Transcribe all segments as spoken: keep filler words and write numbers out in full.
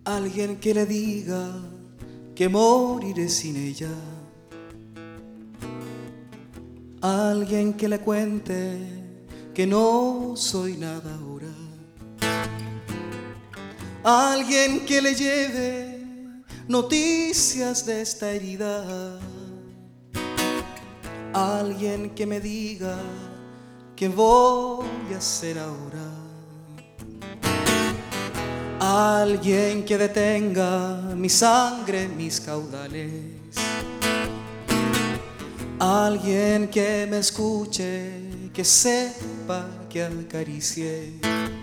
Alguien que le diga que moriré sin ella. Alguien que le cuente que no soy nada ahora. Alguien que le lleve noticias de esta herida. Alguien que me diga qué voy a hacer ahora. Alguien que detenga mi sangre, mis caudales. Alguien que me escuche, que sepa, que acaricie.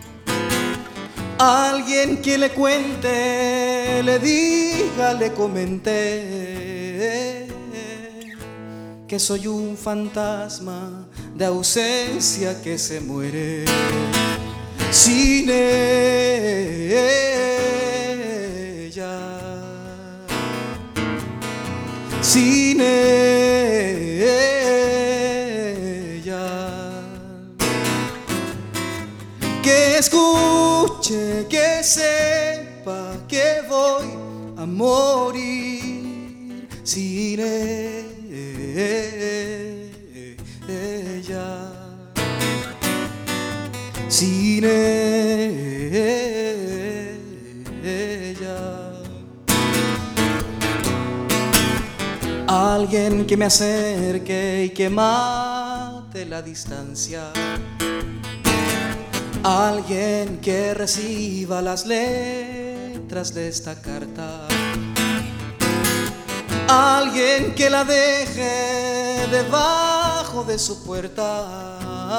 Alguien que le cuente, le diga, le comente que soy un fantasma de ausencia que se muere sin ella, sin ella. Que escuche, que sepa que voy a morir sin ella. Sin ella. Alguien que me acerque y que mate la distancia. Alguien que reciba las letras de esta carta. Alguien que la deje debajo de su puerta.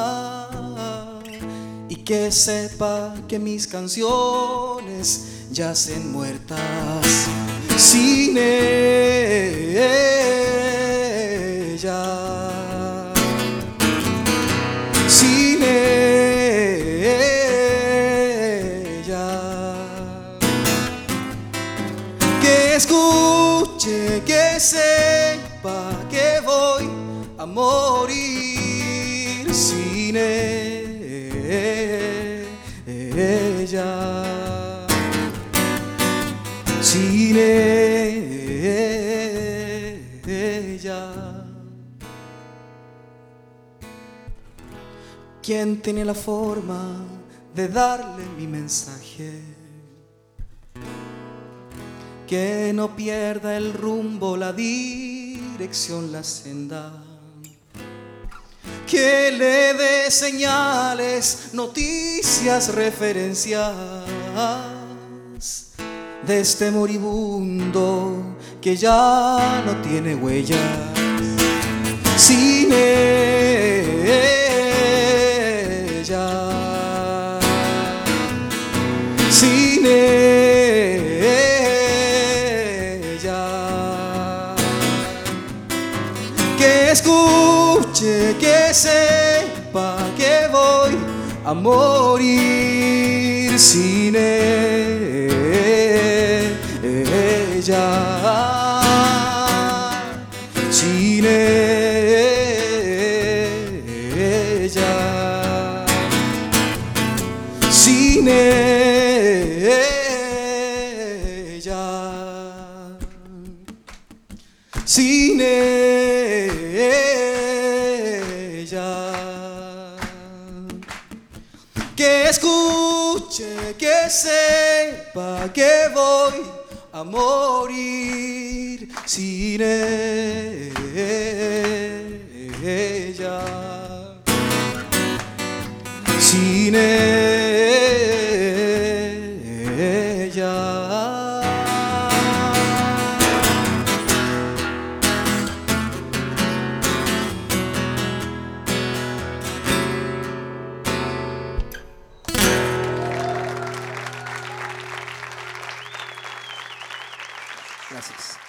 Y que sepa que mis canciones yacen muertas sin ella, sin ella. Que escuche, que sepa que voy a morir sin ella. Ella, sin ella. ¿Quién tiene la forma de darle mi mensaje? Que no pierda el rumbo, la dirección, la senda. Que le dé señales, noticias, referencias de este moribundo que ya no tiene huellas. Sin ella, sin ella. Que escuche, que sepa que voy a morir sin ella, sin ella, sin ella, sin ella. Que escuche, que sepa que voy a morir sin ella, sin ella. Gracias.